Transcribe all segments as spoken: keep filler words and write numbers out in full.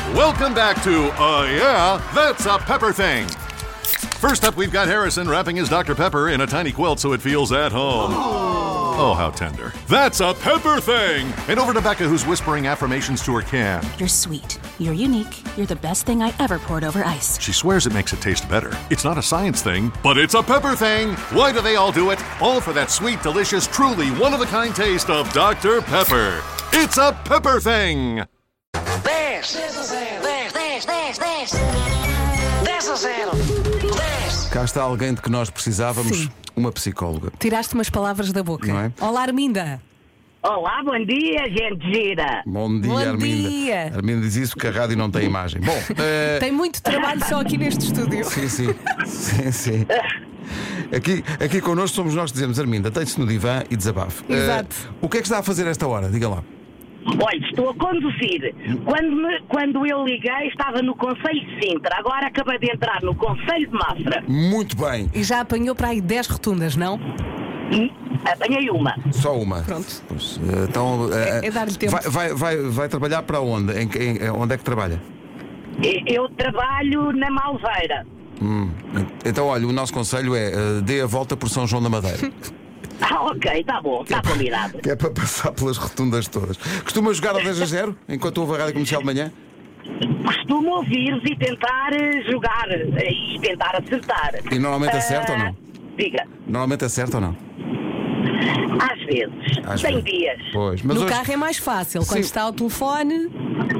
Welcome back to Uh Yeah, That's a Pepper Thing. First up, we've got Harrison wrapping his Doctor Pepper in a tiny quilt so it feels at home. Oh, how tender. That's a Pepper Thing! And over to Becca, who's whispering affirmations to her can. You're sweet. You're unique. You're the best thing I ever poured over ice. She swears it makes it taste better. It's not a science thing, but it's a pepper thing. Why do they all do it? All for that sweet, delicious, truly one-of-a-kind taste of Doctor Pepper. It's a Pepper Thing! dez, dez, dez, dez, dez, dez a zero, dez. Cá está alguém de que nós precisávamos, Sim. uma psicóloga. Tiraste umas palavras da boca. Não é? Olá, Arminda. Olá, bom dia, gente gira. Bom dia, Bom Arminda. dia. Arminda diz isso porque a rádio não tem imagem. Bom, eh, Tem muito trabalho só aqui neste estúdio. sim, sim, sim, sim. Aqui, aqui connosco somos nós que dizemos: Arminda, deite-se no divã e desabafe. Eh, Exato. o que é que está a fazer esta hora? Diga lá. Olha, estou a conduzir. Quando, me- quando eu liguei, estava no Conselho de Sintra. Agora acabei de entrar no Conselho de Mafra. Muito bem. E já apanhou para aí dez rotundas, não? Hum, Apanhei uma. Só uma. Pronto. Pois, eh, então, eh, É- é dar-lhe tempo. Vai, vai, vai, vai trabalhar para onde? Em, que- em- onde é que trabalha? E- Eu trabalho na Malveira. Hum, Então, olha, o nosso conselho é: eh, dê a volta por São João da Madeira. Ah, ok, está bom, está combinado. Que é para passar pelas rotundas todas. Costuma jogar ao dez a zero enquanto ouve a rádio comercial de manhã? Costumo ouvir-vos e tentar eh, jogar eh, e tentar acertar. E normalmente acerta ou não? Ah, Diga, Normalmente acerta ou não? às vezes. Às Tem vezes. dias. Pois, mas No hoje... carro é mais fácil. Quando Sim. está ao telefone.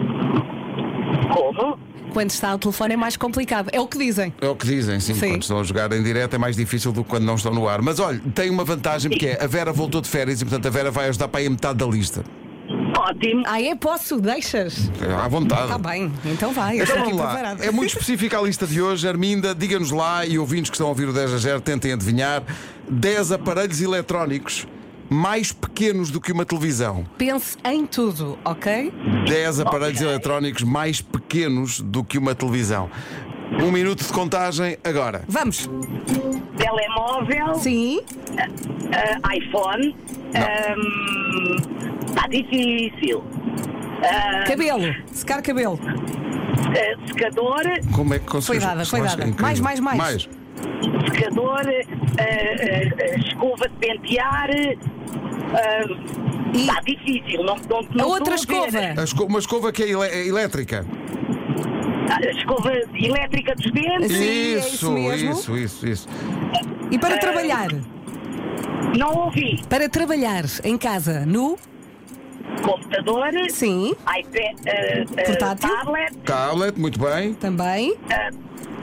Como? Quando está ao telefone é mais complicado. É o que dizem. É o que dizem, sim, Sim. quando estão a jogar em direto é mais difícil do que quando não estão no ar. Mas olha, tem uma vantagem, porque é: a Vera voltou de férias e portanto a Vera vai ajudar para aí a metade da lista. Ótimo. Ah, é? Posso? Deixas? É, à vontade. Está bem. Então vai. Eu Então estou aqui vamos lá. preparada. É muito específica a lista de hoje. Arminda, diga-nos lá, e ouvintes que estão a ouvir o dez a zero, tentem adivinhar: dez aparelhos eletrónicos mais pequenos do que uma televisão. Pense em tudo, ok? dez aparelhos eletrónicos mais pequenos do que uma televisão. Um minuto de contagem agora. Vamos. Telemóvel. Sim. Ah, iPhone. Está difícil. Ah, Cabelo. Secar cabelo. ah, secador. Como é que consegues? Foi dada, foi Eu acho dada. incrível. Mais, mais, mais. Mais. Secador. ah, ah, ah, escova de pentear. E Está difícil. Não, não, não a outra estou a ver. escova. A esco- Uma escova que é ele- é elétrica. A escova elétrica dos dentes. Sim, é isso, isso mesmo. isso, isso, isso. E para trabalhar? Não ouvi. Para trabalhar em casa, no. Computador. Sim. iPad. ah, ah, Portátil? tablet. Tablet, muito bem. Também. ah,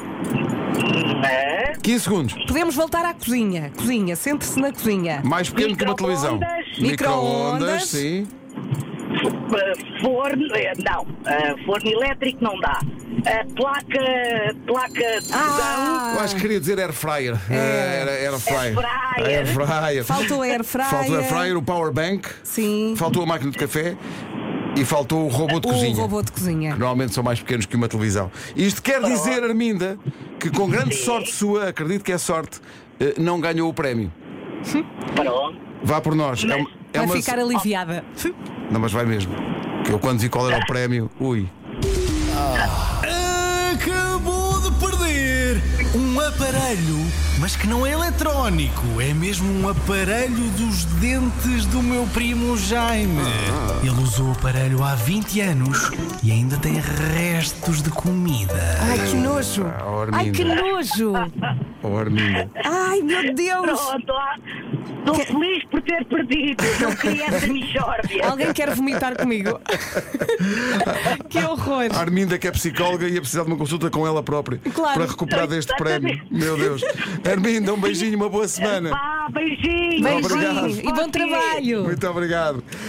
quinze segundos. Podemos voltar à cozinha. Cozinha, sente-se na cozinha. Mais pequeno que uma televisão. Micro-ondas. Micro-ondas. sim. ah, forno. eh, Não. ah, forno elétrico não dá. Ah, placa. Placa de Ah! Eu acho que queria dizer air fryer. É. Era air fryer. Air fryer. Air fryer. Faltou a air fryer. Faltou o air fryer, o power bank. Sim. Faltou a máquina de café. E faltou o robô de O cozinha. robô de cozinha. Que normalmente são mais pequenos que uma televisão. Isto quer dizer, Arminda, que com grande Sim. sorte sua, acredito que é sorte, eh, não ganhou o prémio. Pronto. Vá por nós. É uma, é Vai uma- ficar aliviada. Não, mas vai mesmo. Que eu quando vi qual era o prémio, ui. Acabou de perder um aparelho, mas que não é eletrónico, é mesmo um aparelho dos dentes do meu primo Jaime. Ele usou o aparelho há vinte anos e ainda tem restos de comida. Ai, que nojo. Oh, Arminda. Ai, que nojo. Oh, Arminda. Ai, meu Deus. Pronto. ah, Estou feliz por ter perdido. Não queria essa mixórdia. Alguém quer vomitar comigo? Que horror. A Arminda, que é psicóloga, ia precisar de uma consulta com ela própria Claro. para recuperar deste prémio. Meu Deus. Arminda, um beijinho, uma boa semana. Ah, beijinho. Beijinho Obrigado. e bom trabalho. Muito obrigado.